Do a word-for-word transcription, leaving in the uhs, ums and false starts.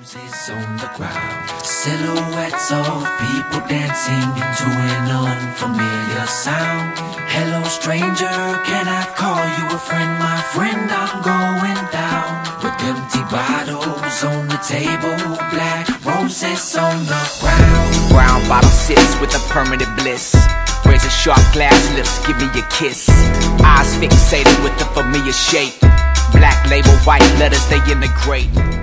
roses on the ground, silhouettes of people dancing to an unfamiliar sound. Hello stranger, can I call you a friend? My friend, I'm going down. With empty bottles on the table, black roses on the ground. Brown bottle sits with a permanent bliss. Raise a sharp glass, lips, give me a kiss. Eyes fixated with the familiar shape. Black label, white letters, they integrate.